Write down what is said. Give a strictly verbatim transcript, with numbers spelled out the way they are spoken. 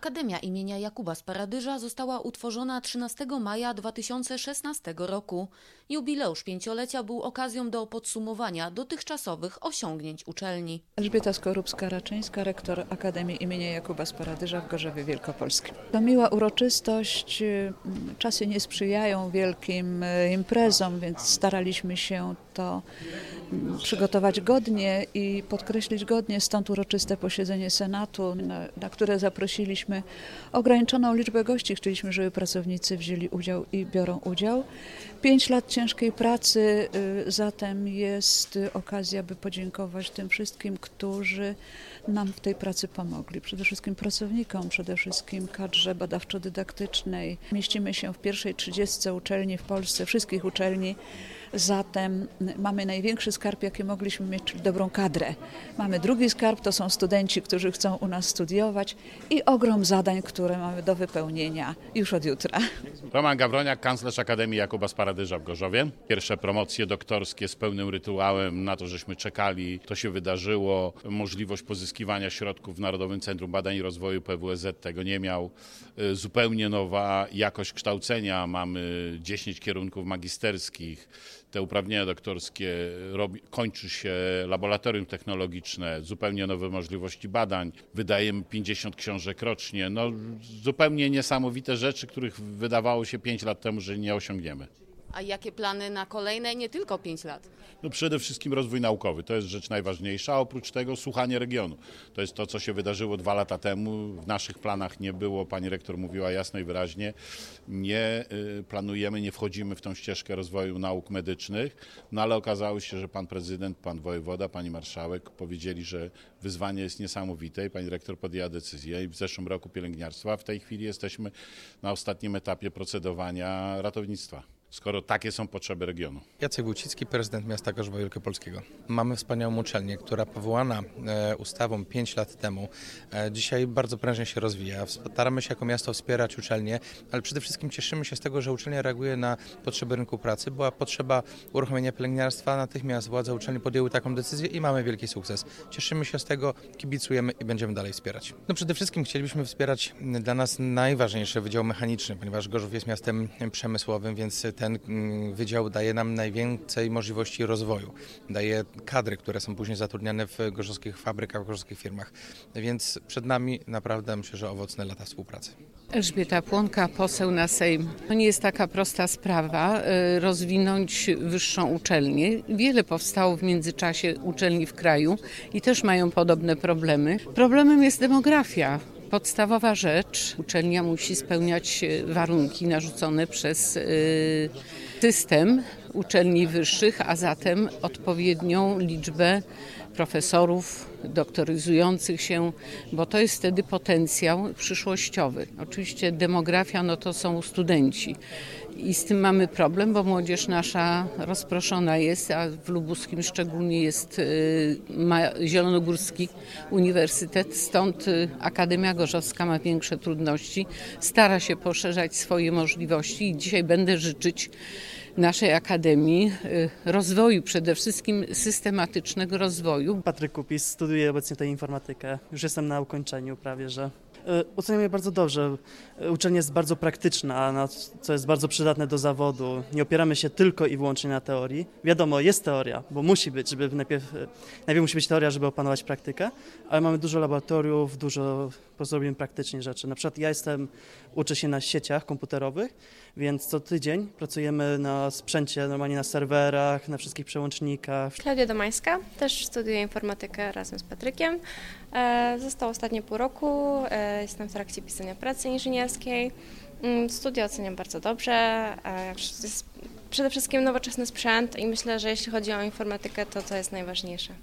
Akademia imienia Jakuba Sparadyża została utworzona trzynastego maja dwa tysiące szesnastego roku. Jubileusz pięciolecia był okazją do podsumowania dotychczasowych osiągnięć uczelni. Elżbieta Skorupska-Raczyńska, rektor Akademii imienia Jakuba Sparadyża w Gorzowie Wielkopolskim. To miła uroczystość, czasy nie sprzyjają wielkim imprezom, więc staraliśmy się to przygotować godnie i podkreślić godnie, stąd uroczyste posiedzenie Senatu, na, na które zaprosiliśmy ograniczoną liczbę gości. Chcieliśmy, żeby pracownicy wzięli udział i biorą udział. Pięć lat ciężkiej pracy, zatem jest okazja, by podziękować tym wszystkim, którzy nam w tej pracy pomogli. Przede wszystkim pracownikom, przede wszystkim kadrze badawczo-dydaktycznej. Mieścimy się w pierwszej trzydziestce uczelni w Polsce, wszystkich uczelni. Zatem mamy największy skarb, jaki mogliśmy mieć, czyli dobrą kadrę. Mamy drugi skarb, to są studenci, którzy chcą u nas studiować i ogrom zadań, które mamy do wypełnienia już od jutra. Roman Gawroniak, kanclerz Akademii Jakuba Sparadyża w Gorzowie. Pierwsze promocje doktorskie z pełnym rytuałem, na to żeśmy czekali. To się wydarzyło. Możliwość pozyskiwania środków w Narodowym Centrum Badań i Rozwoju P W S Z tego nie miał. Zupełnie nowa jakość kształcenia. Mamy dziesięć kierunków magisterskich. Te uprawnienia doktorskie, robi, kończy się laboratorium technologiczne, zupełnie nowe możliwości badań, wydajemy pięćdziesiąt książek rocznie. No, zupełnie niesamowite rzeczy, których wydawało się pięć lat temu, że nie osiągniemy. A jakie plany na kolejne, nie tylko pięć lat? No przede wszystkim rozwój naukowy, to jest rzecz najważniejsza, a oprócz tego słuchanie regionu. To jest to, co się wydarzyło dwa lata temu. W naszych planach nie było, pani rektor mówiła jasno i wyraźnie, nie y, planujemy, nie wchodzimy w tą ścieżkę rozwoju nauk medycznych, no ale okazało się, że pan prezydent, pan wojewoda, pani marszałek powiedzieli, że wyzwanie jest niesamowite i pani rektor podjęła decyzję i w zeszłym roku pielęgniarstwa, a w tej chwili jesteśmy na ostatnim etapie procedowania ratownictwa, skoro takie są potrzeby regionu. Jacek Wójcicki, prezydent miasta Gorzowa Wielkopolskiego. Mamy wspaniałą uczelnię, która powołana e, ustawą pięć lat temu, e, dzisiaj bardzo prężnie się rozwija. Staramy się jako miasto wspierać uczelnię, ale przede wszystkim cieszymy się z tego, że uczelnia reaguje na potrzeby rynku pracy. Była potrzeba uruchomienia pielęgniarstwa, natychmiast władze uczelni podjęły taką decyzję i mamy wielki sukces. Cieszymy się z tego, kibicujemy i będziemy dalej wspierać. No przede wszystkim chcielibyśmy wspierać dla nas najważniejszy wydział mechaniczny, ponieważ Gorzów jest miastem przemysłowym, więc ten wydział daje nam najwięcej możliwości rozwoju. Daje kadry, które są później zatrudniane w gorzowskich fabrykach, w gorzowskich firmach. Więc przed nami naprawdę myślę, że owocne lata współpracy. Elżbieta Płonka, poseł na Sejm. To nie jest taka prosta sprawa rozwinąć wyższą uczelnię. Wiele powstało w międzyczasie uczelni w kraju i też mają podobne problemy. Problemem jest demografia. Podstawowa rzecz, uczelnia musi spełniać warunki narzucone przez system uczelni wyższych, a zatem odpowiednią liczbę profesorów doktoryzujących się, bo to jest wtedy potencjał przyszłościowy. Oczywiście demografia, no to są studenci. I z tym mamy problem, bo młodzież nasza rozproszona jest, a w Lubuskim szczególnie jest ma Zielonogórski Uniwersytet, stąd Akademia Gorzowska ma większe trudności, stara się poszerzać swoje możliwości i dzisiaj będę życzyć naszej Akademii rozwoju, przede wszystkim systematycznego rozwoju. Patryk Kupis, studiuję obecnie tutaj informatykę, już jestem na ukończeniu prawie, że oceniam je bardzo dobrze. Uczelnia jest bardzo praktyczna, co jest bardzo przydatne do zawodu. Nie opieramy się tylko i wyłącznie na teorii. Wiadomo, jest teoria, bo musi być, żeby najpierw, najpierw musi być teoria, żeby opanować praktykę, ale mamy dużo laboratoriów, dużo po prostu robimy praktycznie rzeczy. Na przykład ja jestem, uczę się na sieciach komputerowych, więc co tydzień pracujemy na sprzęcie, normalnie na serwerach, na wszystkich przełącznikach. Klaudia Domańska, też studiuję informatykę razem z Patrykiem. Zostało ostatnie pół roku, jestem w trakcie pisania pracy inżynierskiej. Studia oceniam bardzo dobrze. Jest przede wszystkim nowoczesny sprzęt i myślę, że jeśli chodzi o informatykę, to to jest najważniejsze.